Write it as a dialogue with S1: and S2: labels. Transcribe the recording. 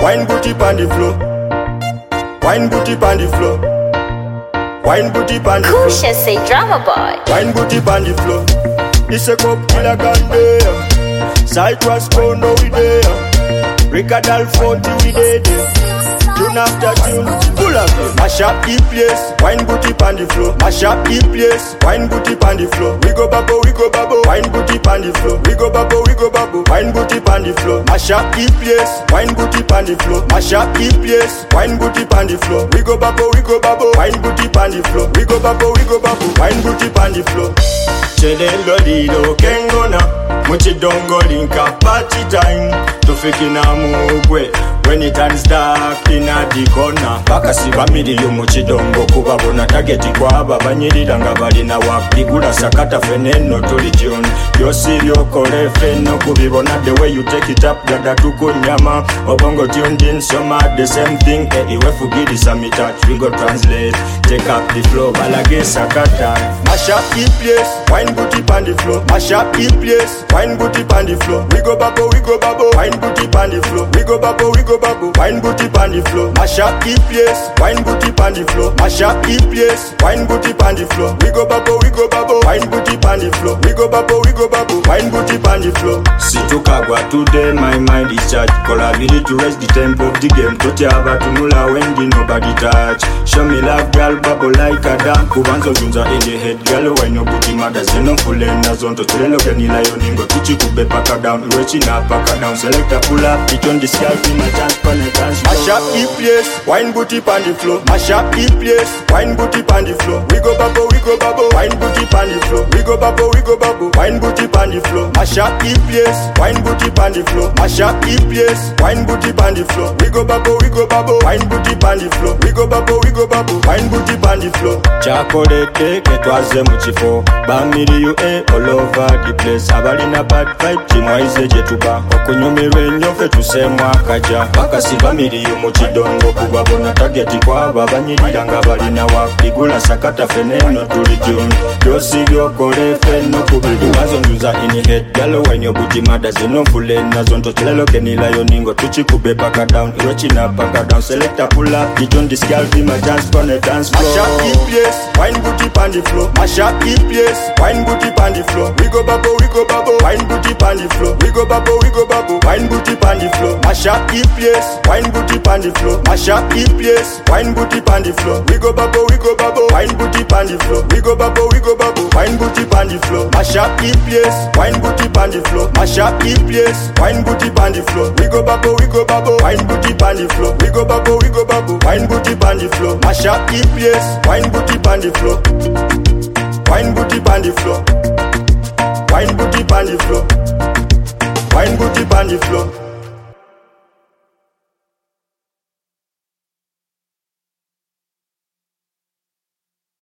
S1: Wine booty pan the floor. Wine booty pan the floor. Wine booty pan the floor.
S2: Kusha say drama boy.
S1: Wine booty pan the floor. It's a cup killer gun there. Citrus pound we there. Ricardal 40 we there. Tune after tune, full of it. Mash up the place, wine booty pan the floor. Mash up the place, wine booty pan the floor. We go babo, wine booty pan the floor. We go babo, wine booty pan the floor. Mash up the place, wine booty pan the floor. Mash up the place, wine booty pan the floor. We go babo, wine booty pan the floor. We go babo, wine booty pan the floor. Chelelo lido kengona, muchidongo linka party time. Tufikina mugwe. When it turns dark in a the corner bakasiba miliyo mu kidongo kubabona tageti kwaba banyirira nga balina wapigula sakata feneno tulijon yosibyo kole feno kubibona the way you take it up dada tukunyama obongo tuned in so mad the same thing iwe fugidi samita we go translate take up the flow balage sakata mash up the place wine booty pan the floor mash up the place wine booty pan the floor we go babo wine booty pan the floor we go babo wine booty pan the floor, mash up the place. Wine booty pan the floor, mash up the place. Wine booty pan the floor, we go babo. Wine booty pan the floor, we go babo. Wine booty pan the floor. Situkagwa today, my mind is charged. Collaborate to raise the tempo of the game. Totiaba tumula when the nobody touch. Show me love, girl, bubble like a dam. Kubanzo junza in the head, girl. When your booty matters, no full and nazon to trelo kenila yoningo. Tuchi kube paka down, rechina paka down. Select a pull up, it on the scalp in my chance. Mash up the place, wine booty pan the floor. Mash up the place, wine booty pan the floor. We go babo, wine booty pan the floor. We go babo, wine booty pan the floor. Mash up the place, wine booty pan the floor. Mash up the place, wine booty pan the floor. We go babo, wine booty pan the floor. We go babo, wine booty pan the floor. Chocolate ketwaze mu kifo, bamiri you all over the place. Abalina bad vibe, chimwaize jetuba. Okunyumirwe nnyo ffe tusemwa akaja. Bakasiba miliyo mu kidongo kubabona tageti kwaba banyirira nga balina wapigula sakata feneno tulijoni yosibyo kole feno kubidubazo nzuza in head galo when your booty matters no full nazo ntotulelo kenila yoningo tuchikube paka down irochina paka down select a pull up it on this girl be my dance on a dance floor. Mash up the place, wine booty pan the floor. Mash up the place, wine booty pan the floor. We go babo, wine booty pan the floor. We go babo, wine booty pan the floor. Mash up the place, wine booty pan the floor. Mash up the place, wine booty pan the floor. We go babo, wine booty pan the floor. We go babo, wine booty pan the floor. Mash up the place, wine booty pan the floor. Mash up the place, wine booty pan the floor. We go babo, wine booty pan the floor. We go babo, wine booty pan the floor. Mash up the place, wine booty pan the floor. Wine booty pan the floor. Wine booty pan the floor. Wine booty pan the floor.